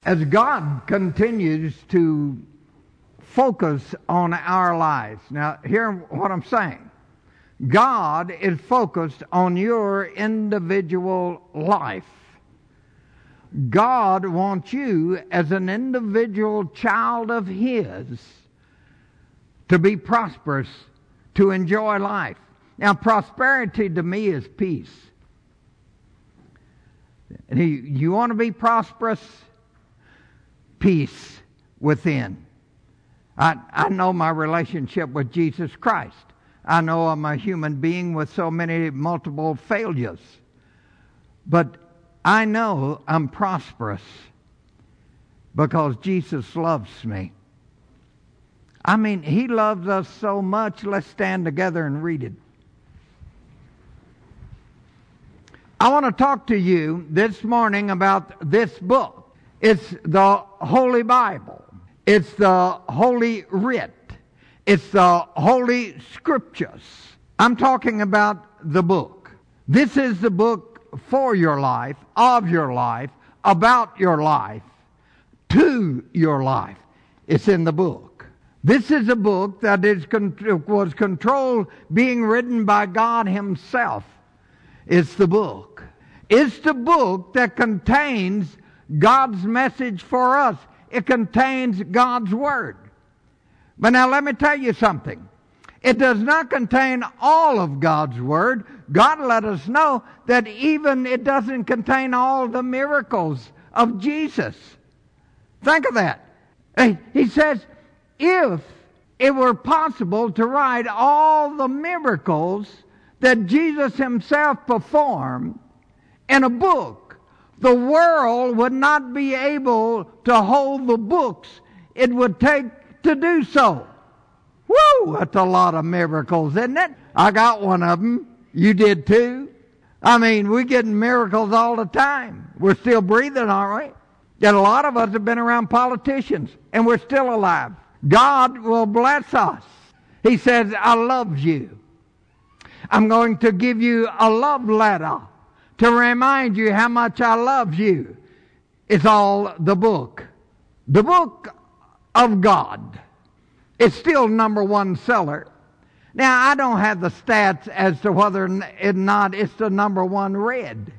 As God continues to focus on our lives. Now, hear what I'm saying. God is focused on your individual life. God wants you as an individual child of His to be prosperous, to enjoy life. Now, prosperity to me is peace. And you want to be prosperous? Peace within. I know my relationship with Jesus Christ. I know I'm a human being with so many multiple failures. But I know I'm prosperous because Jesus loves me. I mean, He loves us so much. Let's stand together and read it. I want to talk to you this morning about this book. It's the Holy Bible. It's the Holy Writ. It's the Holy Scriptures. I'm talking about the book. This is the book for your life, of your life, about your life, to your life. It's in the book. This is a book that was controlled, being written by God Himself. It's the book. It's the book that contains God's message for us. It contains God's Word. But now let me tell you something. It does not contain all of God's Word. God let us know that even it doesn't contain all the miracles of Jesus. Think of that. He says, if it were possible to write all the miracles that Jesus Himself performed in a book, the world would not be able to hold the books it would take to do so. Woo! That's a lot of miracles, isn't it? I got one of them. You did too. I mean, we're getting miracles all the time. We're still breathing, aren't we? Yet a lot of us have been around politicians, and we're still alive. God will bless us. He says, I love you. I'm going to give you a love letter to remind you how much I love you. It's all the book. The book of God. It's still number one seller. Now, I don't have the stats as to whether or not it's the number one read.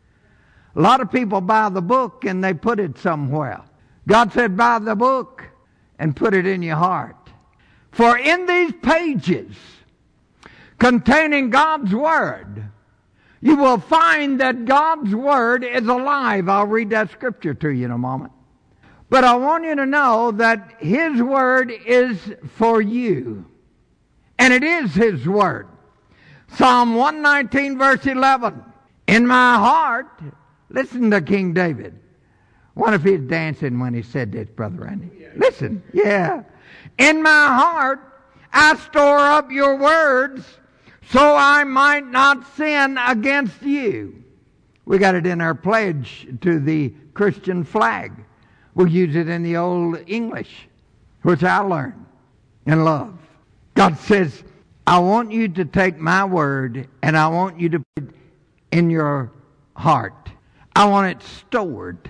A lot of people buy the book and they put it somewhere. God said, buy the book and put it in your heart. For in these pages containing God's Word, you will find that God's Word is alive. I'll read that scripture to you in a moment. But I want you to know that His Word is for you. And it is His Word. Psalm 119 verse 11. In my heart, listen to King David. What if he's dancing when he said this, Brother Randy? Listen, yeah. In my heart, I store up your words, so I might not sin against you. We got it in our pledge to the Christian flag. We'll use it in the Old English, which I learned and love. God says, I want you to take my word and I want you to put it in your heart. I want it stored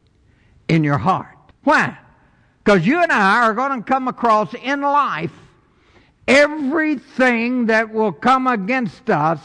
in your heart. Why? Because you and I are going to come across in life everything that will come against us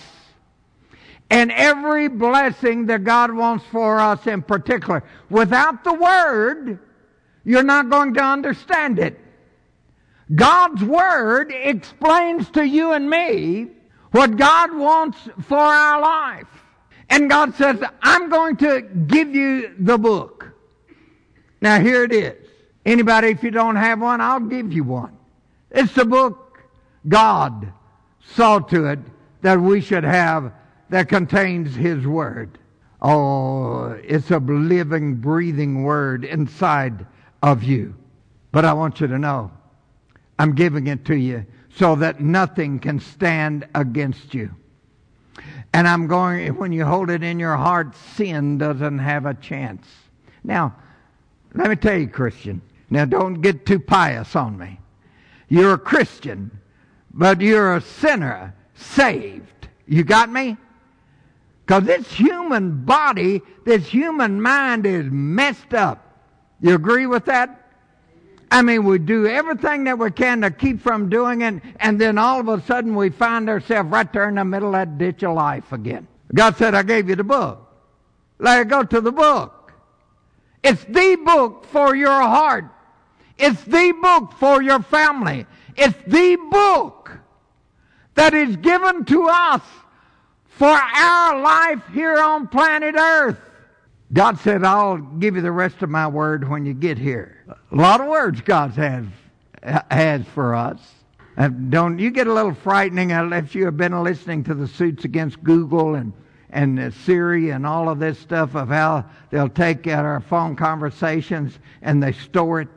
and every blessing that God wants for us in particular. Without the Word, you're not going to understand it. God's Word explains to you and me what God wants for our life. And God says, I'm going to give you the book. Now here it is. Anybody, if you don't have one, I'll give you one. It's the book God saw to it that we should have that contains His Word. Oh, it's a living, breathing Word inside of you. But I want you to know, I'm giving it to you so that nothing can stand against you. And I'm going, when you hold it in your heart, sin doesn't have a chance. Now, let me tell you, Christian, now don't get too pious on me. You're a Christian, but you're a sinner saved. You got me? Because this human body, this human mind is messed up. You agree with that? I mean, we do everything that we can to keep from doing it, and then all of a sudden we find ourselves right there in the middle of that ditch of life again. God said, I gave you the book. Let it go to the book. It's the book for your heart. It's the book for your family. It's the book that is given to us for our life here on planet Earth. God said, I'll give you the rest of my word when you get here. A lot of words God has for us. Don't you get a little frightening if you have been listening to the suits against Google and Siri and all of this stuff of how they'll take our phone conversations and they store it.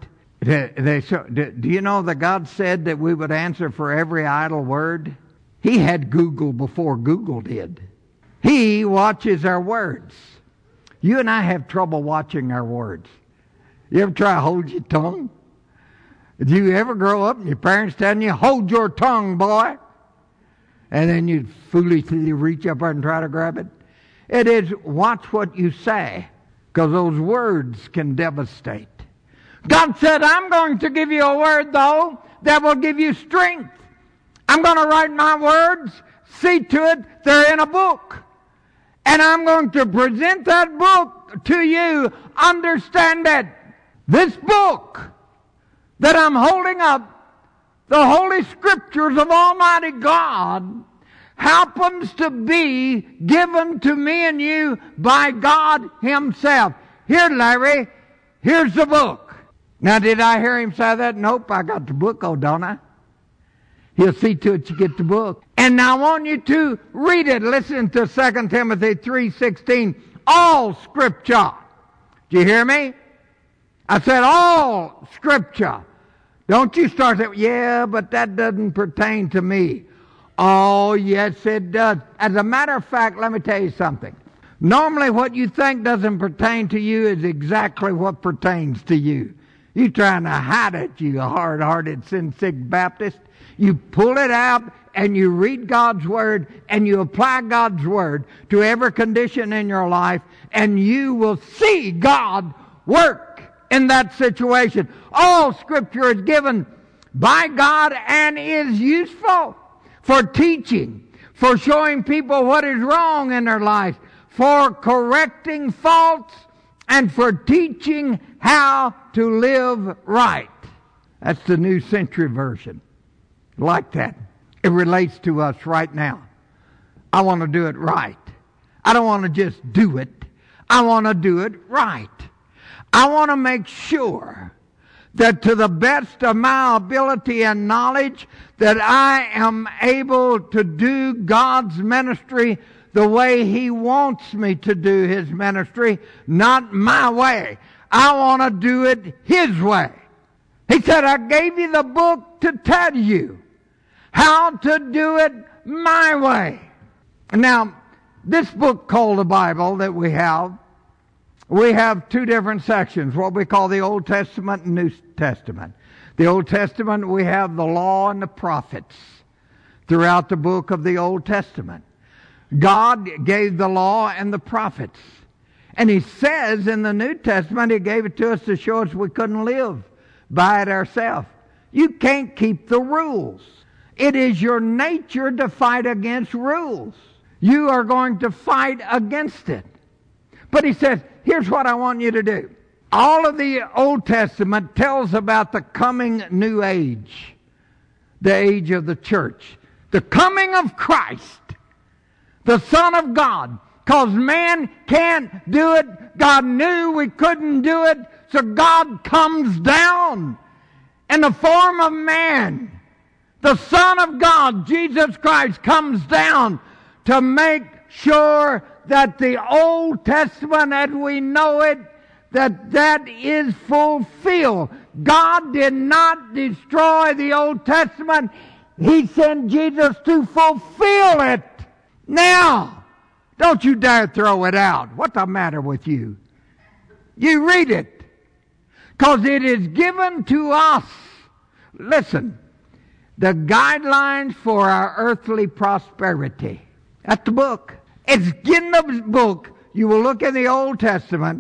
Do you know that God said that we would answer for every idle word? He had Google before Google did. He watches our words. You and I have trouble watching our words. You ever try to hold your tongue? Did you ever grow up and your parents telling you, hold your tongue, boy? And then you'd foolishly reach up there and try to grab it? It is watch what you say, because those words can devastate. God said, I'm going to give you a word, though, that will give you strength. I'm going to write my words, see to it they're in a book. And I'm going to present that book to you. Understand that this book that I'm holding up, the Holy Scriptures of Almighty God, happens to be given to me and you by God Himself. Here, Larry, here's the book. Now, did I hear him say that? Nope, I got the book, oh, don't I? He'll see to it you get the book. And now I want you to read it. Listen to 2 Timothy 3:16. All Scripture. Do you hear me? I said all Scripture. Don't you start saying, yeah, but that doesn't pertain to me. Oh, yes, it does. As a matter of fact, let me tell you something. Normally what you think doesn't pertain to you is exactly what pertains to you. You're trying to hide it, you hard-hearted, sin-sick Baptist. You pull it out and you read God's Word and you apply God's Word to every condition in your life, and you will see God work in that situation. All Scripture is given by God and is useful for teaching, for showing people what is wrong in their life, for correcting faults, and for teaching how to live right. That's the New Century Version. Like that. It relates to us right now. I want to do it right. I don't want to just do it. I want to do it right. I want to make sure that to the best of my ability and knowledge that I am able to do God's ministry the way He wants me to do His ministry, not my way. I want to do it His way. He said, I gave you the book to tell you how to do it my way. Now, this book called the Bible that we have two different sections, what we call the Old Testament and New Testament. The Old Testament, we have the law and the prophets throughout the book of the Old Testament. God gave the law and the prophets. And He says in the New Testament, He gave it to us to show us we couldn't live by it ourselves. You can't keep the rules. It is your nature to fight against rules. You are going to fight against it. But He says, here's what I want you to do. All of the Old Testament tells about the coming new age, the age of the church, the coming of Christ, the Son of God. Because man can't do it. God knew we couldn't do it. So God comes down in the form of man. The Son of God, Jesus Christ, comes down to make sure that the Old Testament as we know it, that is fulfilled. God did not destroy the Old Testament. He sent Jesus to fulfill it. Now, don't you dare throw it out. What's the matter with you? You read it. Because it is given to us. Listen. The guidelines for our earthly prosperity. That's the book. It's in the book. You will look in the Old Testament,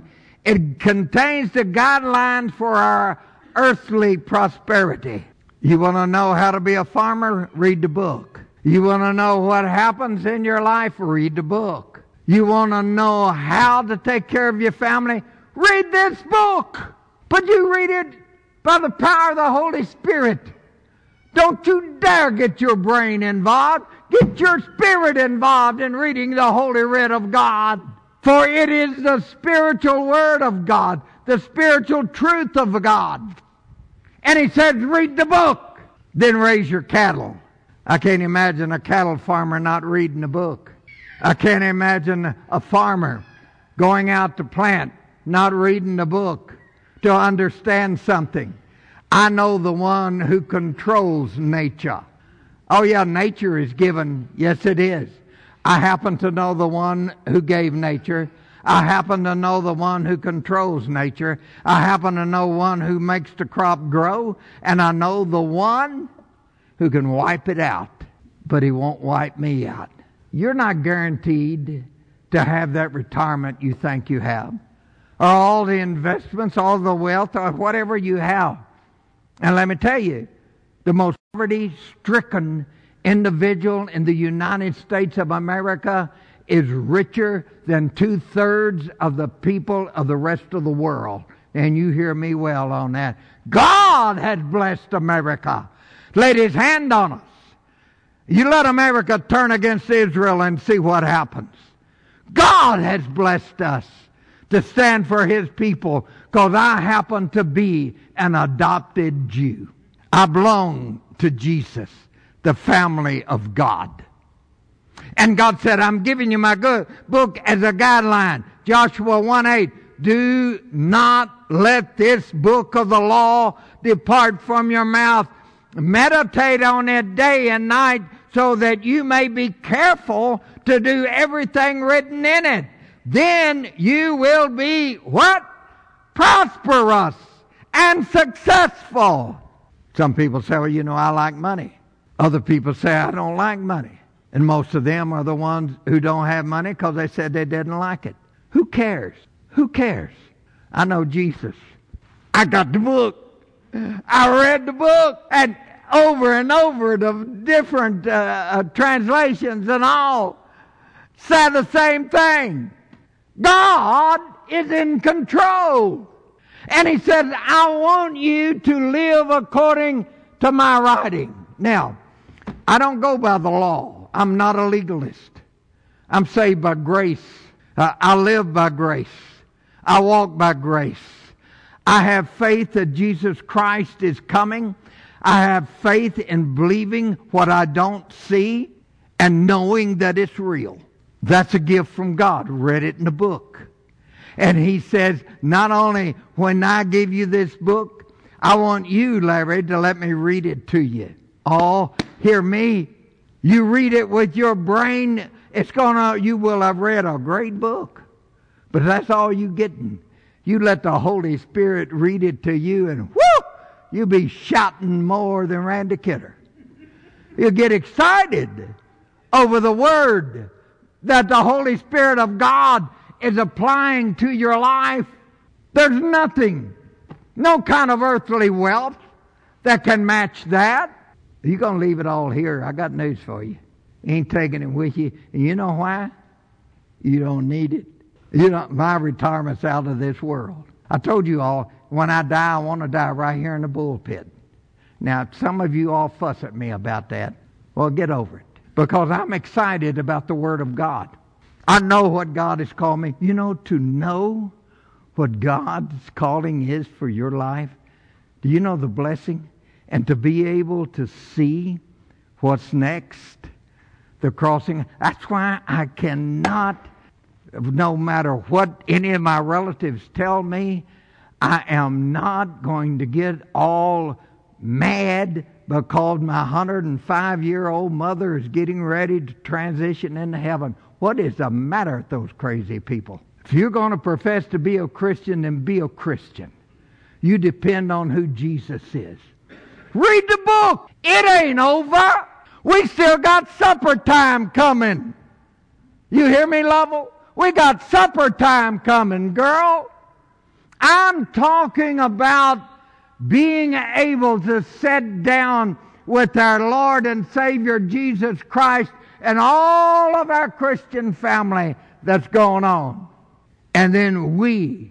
It contains the guidelines for our earthly prosperity. You want to know how to be a farmer? Read the book. You want to know what happens in your life? Read the book. You want to know how to take care of your family? Read this book. But you read it by the power of the Holy Spirit. Don't you dare get your brain involved. Get your spirit involved in reading the Holy Writ of God. For it is the spiritual Word of God, the spiritual truth of God. And he says, read the book, then raise your cattle. I can't imagine a cattle farmer not reading the book. I can't imagine a farmer going out to plant, not reading the book to understand something. I know the one who controls nature. Oh yeah, nature is given. Yes, it is. I happen to know the one who gave nature. I happen to know the one who controls nature. I happen to know one who makes the crop grow. And I know the one who can wipe it out. But he won't wipe me out. You're not guaranteed to have that retirement you think you have. Or all the investments, all the wealth, or whatever you have. And let me tell you, the most poverty-stricken individual in the United States of America is richer than 2/3 of the people of the rest of the world. And you hear me well on that. God has blessed America, laid his hand on us. You let America turn against Israel and see what happens. God has blessed us to stand for his people because I happen to be an adopted Jew. I belong to Jesus, the family of God. And God said, I'm giving you my good book as a guideline. Joshua 1:8, do not let this book of the law depart from your mouth. Meditate on it day and night so that you may be careful to do everything written in it. Then you will be what? Prosperous and successful. Some people say, well, I like money. Other people say, I don't like money. And most of them are the ones who don't have money because they said they didn't like it. Who cares? Who cares? I know Jesus. I got the book. I read the book and over the different translations and all said the same thing. God is in control. And he says, I want you to live according to my writing. Now, I don't go by the law. I'm not a legalist. I'm saved by grace. I live by grace. I walk by grace. I have faith that Jesus Christ is coming. I have faith in believing what I don't see and knowing that it's real. That's a gift from God. Read it in the book. And he says, not only when I give you this book, I want you, Larry, to let me read it to you. Oh, hear me. You read it with your brain, you will have read a great book. But that's all you getting. You let the Holy Spirit read it to you and whoo! You'll be shouting more than Randy Kidder. You'll get excited over the Word that the Holy Spirit of God is applying to your life. There's nothing, no kind of earthly wealth that can match that. You're going to leave it all here. I got news for you. You ain't taking it with you. And you know why? You don't need it. My retirement's out of this world. I told you all, when I die, I want to die right here in the bullpit. Now, some of you all fuss at me about that. Well, get over it. Because I'm excited about the Word of God. I know what God has called me. To know what God's calling is for your life. Do you know the blessing? And to be able to see what's next, the crossing. That's why I cannot, no matter what any of my relatives tell me, I am not going to get all mad because my 105-year-old mother is getting ready to transition into heaven. What is the matter with those crazy people? If you're going to profess to be a Christian, then be a Christian. You depend on who Jesus is. Read the book. It ain't over. We still got supper time coming. You hear me, Lovell? We got supper time coming, girl. I'm talking about being able to sit down with our Lord and Savior Jesus Christ and all of our Christian family that's going on. And then we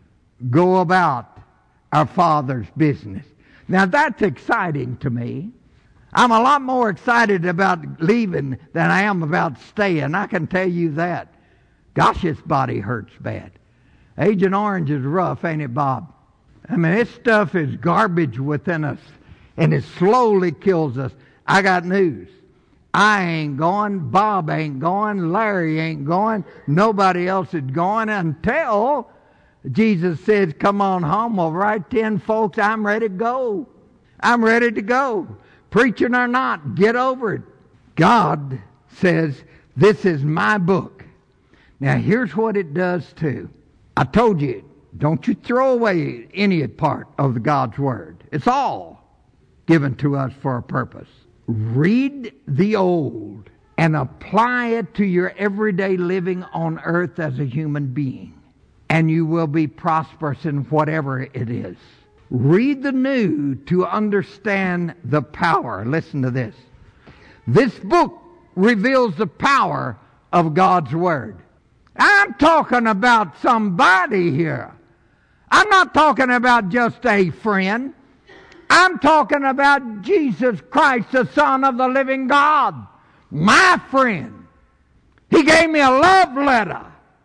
go about our Father's business. Now that's exciting to me. I'm a lot more excited about leaving than I am about staying. I can tell you that. Gosh, this body hurts bad. Agent Orange is rough, ain't it, Bob? I mean, this stuff is garbage within us, and it slowly kills us. I got news. I ain't going, Bob ain't going, Larry ain't going, nobody else is going until Jesus says, come on home. Well, right then, folks, I'm ready to go. I'm ready to go. Preaching or not, get over it. God says, this is my book. Now, here's what it does, too. I told you, don't you throw away any part of God's Word. It's all given to us for a purpose. Read the Old and apply it to your everyday living on earth as a human being, and you will be prosperous in whatever it is. Read the New to understand the power. Listen to this. This book reveals the power of God's Word. I'm talking about somebody here. I'm not talking about just a friend. I'm talking about Jesus Christ, the Son of the living God. My friend. He gave me a love letter.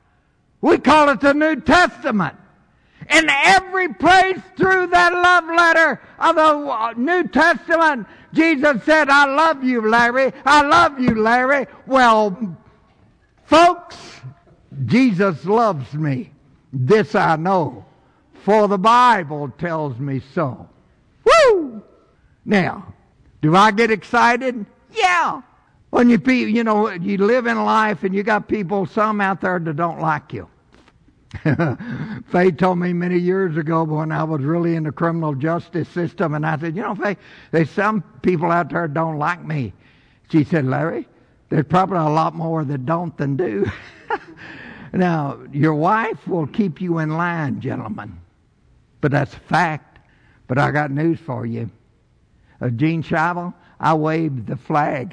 We call it the New Testament. In every place through that love letter of the New Testament, Jesus said, I love you, Larry. I love you, Larry. Well, folks, Jesus loves me. This I know, for the Bible tells me so. Woo! Now, do I get excited? Yeah. When you live in life and you got people, some out there that don't like you. Faye told me many years ago when I was really in the criminal justice system, and I said, Faye, there's some people out there that don't like me. She said, Larry, there's probably a lot more that don't than do. Now, your wife will keep you in line, gentlemen. But that's a fact. But I got news for you. Gene Shivel, I waved the flag.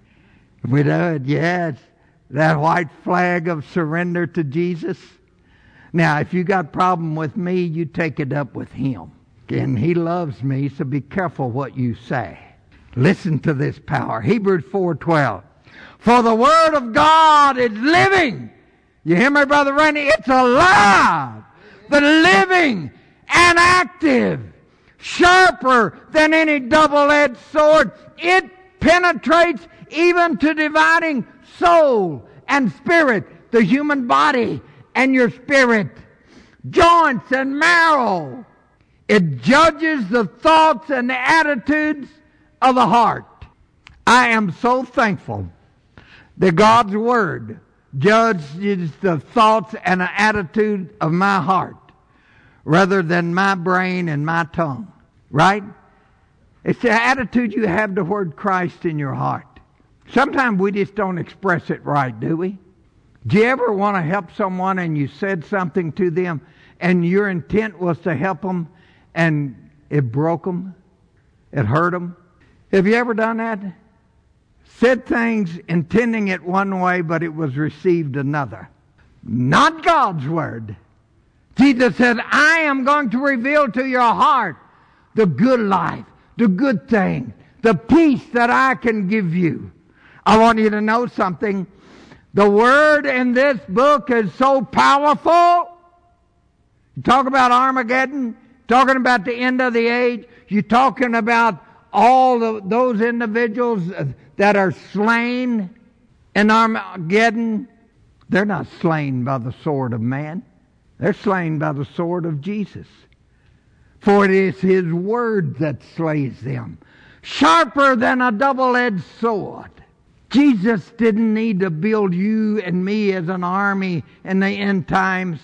We did, yes. That white flag of surrender to Jesus. Now, if you got a problem with me, you take it up with him. And he loves me, so be careful what you say. Listen to this power. Hebrews 4:12. For the Word of God is living. You hear me, Brother Randy? It's alive. The living and active. Sharper than any double-edged sword. It penetrates even to dividing soul and spirit, the human body and your spirit, joints and marrow. It judges the thoughts and the attitudes of the heart. I am so thankful that God's Word judges the thoughts and the attitude of my heart rather than my brain and my tongue. Right? It's the attitude you have toward Christ in your heart. Sometimes we just don't express it right, do we? Do you ever want to help someone and you said something to them and your intent was to help them and it broke them? It hurt them? Have you ever done that? Said things intending it one way, but it was received another. Not God's Word. Jesus said, I am going to reveal to your heart the good life, the good thing, the peace that I can give you. I want you to know something. The Word in this book is so powerful. You talk about Armageddon, talking about the end of the age. You're talking about all those individuals that are slain in Armageddon. They're not slain by the sword of man. They're slain by the sword of Jesus. For it is His Word that slays them. Sharper than a double-edged sword. Jesus didn't need to build you and me as an army in the end times.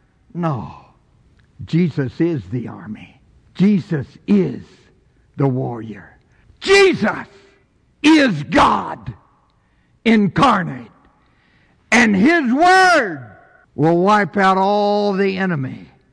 No. Jesus is the army. Jesus is the warrior. Jesus is God incarnate. And His Word will wipe out all the enemy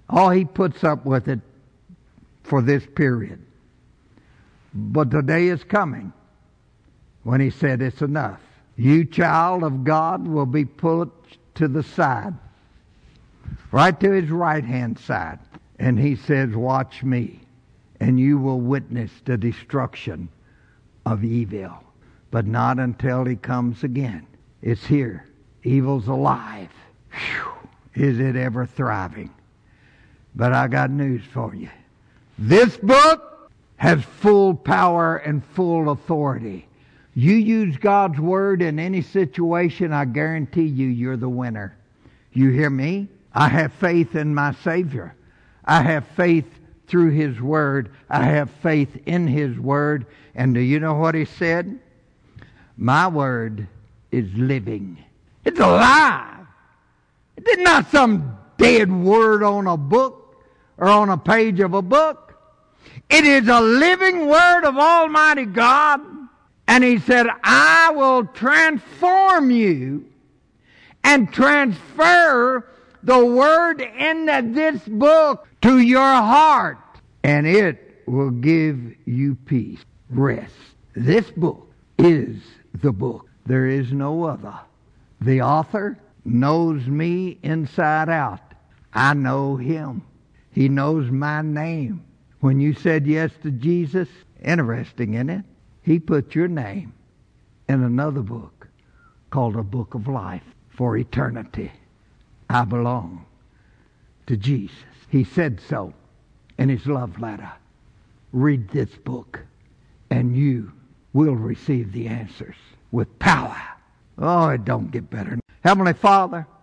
Oh, he puts up with it for this period. But the day is coming when he said it's enough. You, child of God, will be put to the side, right to his right-hand side. And he says, watch me, and you will witness the destruction of evil. But not until he comes again. It's here. Evil's alive. Whew. Is it ever thriving? But I got news for you. This book has full power and full authority. You use God's word in any situation, I guarantee you, you're the winner. You hear me? I have faith in my Savior. I have faith through his word. I have faith in his word. And do you know what he said? My word is living. It's alive. It's not some dead word on a book or on a page of a book. It is a living word of Almighty God. And he said, I will transform you and transfer the word in this book to your heart. And it will give you peace, rest. This book is the book. There is no other. The author knows me inside out. I know him. He knows my name. When you said yes to Jesus, interesting, isn't it? He put your name in another book called a book of life for eternity. I belong to Jesus. He said so in his love letter. Read this book and you will receive the answers with power. Oh, it don't get better. Heavenly Father,